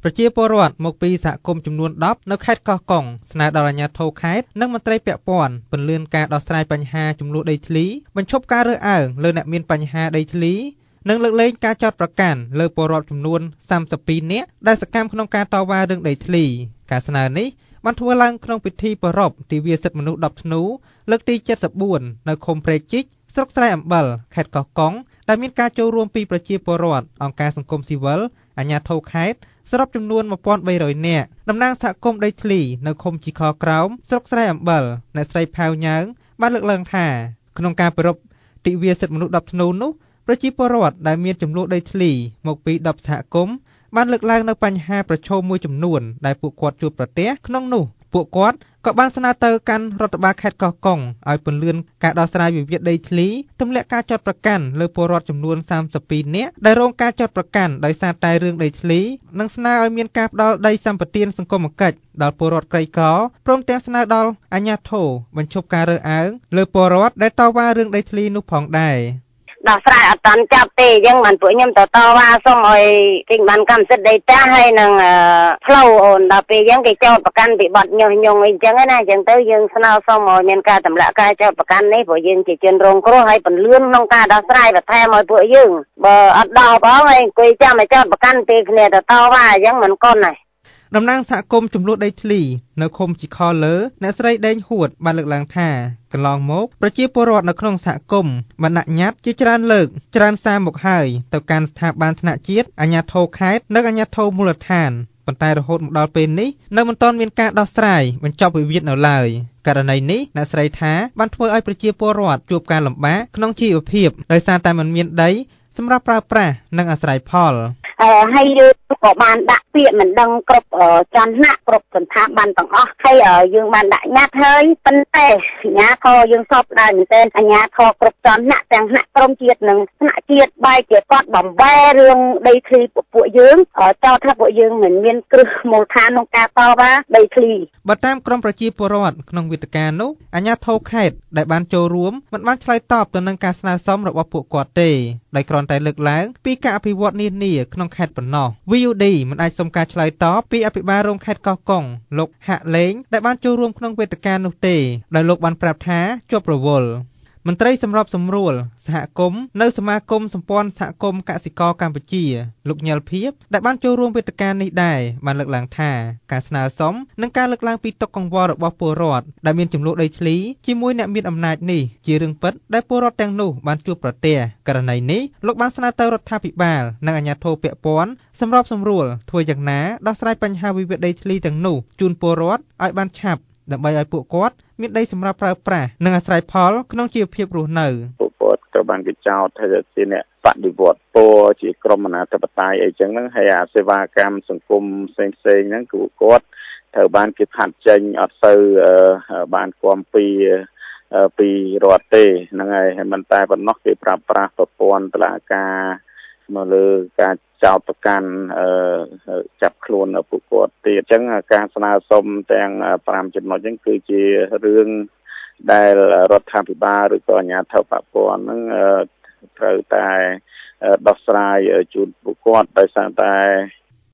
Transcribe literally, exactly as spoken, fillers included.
ប្រជាពលរដ្ឋមកពីសហគមន៍ចំនួនដប់នៅខេត្តកោះកុងស្នើដល់អាជ្ញាធរខេត្តនិងមន្ត្រីពាក់ព័ន្ធពន្យាការដោះស្រាយបញ្ហាចំនួនដីធ្លីបញ្ឈប់ការរើសអើងលើអ្នកមានបញ្ហាដីធ្លីនិងលើកលែងការចោទប្រកាន់លើពលរដ្ឋចំនួនសាមសិបពីរនាក់ដែលសកម្មក្នុងការតវ៉ារឿងដីធ្លីការស្នើនេះបានធ្វើឡើងក្នុងពិធីប្រារព្ធទិវាសិទ្ធិមនុស្សដប់ធ្នូលើកទីเจ็ดสิบสี่នៅឃុំព្រែកជីកស្រុកស្រែអំបិលខេត្តកោះកុងដែលមានការចូលរួមពីប្រជាពលរដ្ឋអង្គការសង្គមស៊ីវិលអាជ្ញាធរខេត្តសរុបចំនួនmột nghìn ba trămនាក់តំណាងសហគមន៍ដីធ្លីនៅឃុំជីខក្រោមស្រុកស្រែអំបិលអ្នកស្រីផាវញ៉ាងបានលើកឡើងថាក្នុងការប្រារព្ធទិវាសិទ្ធិមនុស្សដប់ធ្នូនោះប្រជាពលរដ្ឋដែលមានចំនួនដីធ្លីមកពីដប់សហគមន៍បានលើកឡើងនៅបញ្ហាប្រឈមមួយចំនួនដែលពួកគាត់ជួបប្រទះក្នុងនោះពួកគាត់ក៏បានស្នើទៅកាន់រដ្ឋបាលខេត្តកោះកុងឲ្យពន្យាការដោះស្រាយវិវាទដីធ្លីទម្លាក់ការចោទប្រកាន់លើពលរដ្ឋចំនួនសាមសិបពីរនាក់ដែលរងការចោទប្រកាន់ដោយសារតែរឿងដីធ្លីនិងស្នើឲ្យមានការផ្ដល់ដីសម្បត្តិសង្គមគិច្ចដល់ពលរដ្ឋក្រីក្រព្រមទាំងស្នើដល់អាជ្ញាធរបញ្ឈប់ការរើសអើងលើពលរដ្ឋដែលតវ៉ារឿងដីធ្លីនោះផងដែរដោះស្រាយអត់តាន់ចាប់ទេអញ្ចឹងបានពួកខ្ញុំទៅតវ៉ាសុំឲ្យទិញបានកម្មសិទ្ធិដីតាហើយនឹងផ្លូវអូនដល់ពេលអញ្ចឹងគេចោទប្រកាន់ពីបទញុះញង់អីអញ្ចឹងណាអញ្ចឹងទៅយើងស្នើសុំឲ្យមានការទម្លាក់ការចោទប្រកាន់នេះព្រោះយើងជាជនរងគ្រោះហើយពន្លឿនក្នុងការដោះស្រាយបន្ថែមឲ្យពួកយើងបើអត់ដល់ផងហើយអង្គុយចាំឲ្យចោទប្រកាន់ពេលគ្នាទៅតវ៉ាអញ្ចឹងមិនកុនណាតំណាងសហគមន៍ចំនួនដីធ្លីនៅឃុំជីខលើអ្នកស្រីដេងហួតបានលើកឡើងថាកន្លងមកប្រជាពលរដ្ឋនៅក្នុងសហគមន៍បានដាក់ញត្តិជាច្រើនលើកច្រើនសារមកហើយទៅកាន់ស្ថាប័នថ្នាក់ជាតិអាជ្ញាធរខេត្តនិងអាជ្ញាធរមូលដ្ឋានប៉ុន្តែរហូតមកដល់ពេលនេះនៅមិនទាន់មានការដោះស្រាយបញ្ចប់វិវាទនៅឡើយករណីនេះអ្នកស្រីថាបានធ្វើឲ្យប្រជាពលរដ្ឋជួបការលំបាកក្នុងជីវភាពដោយសារតែមិនមានដីសម្រាប់ប្រើប្រាស់និងអាស្រ័យផលហើយយើងក៏បានដាក់ពាក្យមិនដឹងគ្រប់ចន្ទៈគ្រប់សន្តានបានទាំងអស់ហើយយើងបានដាក់ញត្តិហើយប៉ុន្តែអាជ្ញាធរយើងសពដែរមែនទែនអាជ្ញាធរគ្រប់ចន្ទៈទាំងថ្នាក់ក្រមជាតិនិងថ្នាក់ជាតិបែរជាគាត់បំបែរឿងដីធ្លីពួកយើងចោទថាពួកយើងមិនមានគ្រឹះមូលដ្ឋានក្នុងការតវ៉ាដីធ្លីបើតាមក្រមប្រជាពលរដ្ឋក្នុងវេទិកានោះអាជ្ញាធរខេត្តដែលបានចូលរួមមិនបានឆ្លើយតបទៅនឹងការស្នើសុំរបស់ពួកគាត់ទេដោយគ្រាន់តែលើកឡើងពីការអភិវឌ្ឍនានាក្នុងខេត្តប៉ុណ្ណោះ វី យូ ឌី មិនអាចសុំការឆ្លើយតបពីអភិបាលរងខេត្តកោះកុងលោកហាក់លេងដែលបានចូលរួមក្នុងវេទិកានោះទេដោយលោកបានប្រាប់ថាជាប់រវល់មន្ត្រីសម្របសម្រួលសហគមន៍នៅសមាគមសម្ព័ន្ធសហគមន៍កសិករកម្ពុជាលោកញ៉ែលភៀបដែលបានចូលរួមវេទិកានេះដែរបានលើកឡើងថាការស្នើសុំនិងការលើកឡើងពីទុក្ខកង្វល់របស់ពលរដ្ឋដែលមានចំនួនដីធ្លីជាមួយអ្នកមានអំណាចនេះជារឿងពិតដែលពលរដ្ឋទាំងនោះបានជួបប្រទះករណីនេះលោកបានស្នើទៅរដ្ឋាភិបាលនិងអាជ្ញាធរពាក់ព័ន្ធសម្របសម្រួលធ្វើយ៉ាងណាដោះស្រាយបញ្ហាវិវាទដីធ្លីទាំងនោះជូនពលរដ្ឋឲ្យបានឆាប់ដើម្បីឲ្យពួកគាត់មានដីសម្រាប់ប្រើប្រាស់និងអាស្រ័យផលក្នុងជីវភាពរស់នៅពួកគាត់ក៏បានគេចោទថាជាអ្នកបដិវត្តពណ៌ជាក្រុមអនាធិបតេយ្យអីចឹងហ្នឹងហើយអាសេវាកម្មសង្គមផ្សេងផ្សេងហ្នឹងគឺគាត់ត្រូវបានគេផាត់ចេញអត់សូវបានគាំពីពីរដ្ឋទេហ្នឹងហើយហើយមិនតែប៉ុណ្ណោះគេប្រាប់ប្រាស់ប្រព័ន្ធតុលាការមកលើការចោទប្រកាន់ចាប់ខ្លួនពួកគាត់ទៀតអញ្ចឹងការស្នើសុំទាំងប្រាំចំណុចហ្នឹងគឺជារឿងដែលរដ្ឋាភិបាលឬក៏អាជ្ញាធរពាក់ព័ន្ធហ្នឹងត្រូវតែដោះស្រាយជូនពួកគាត់ដោយសារតែ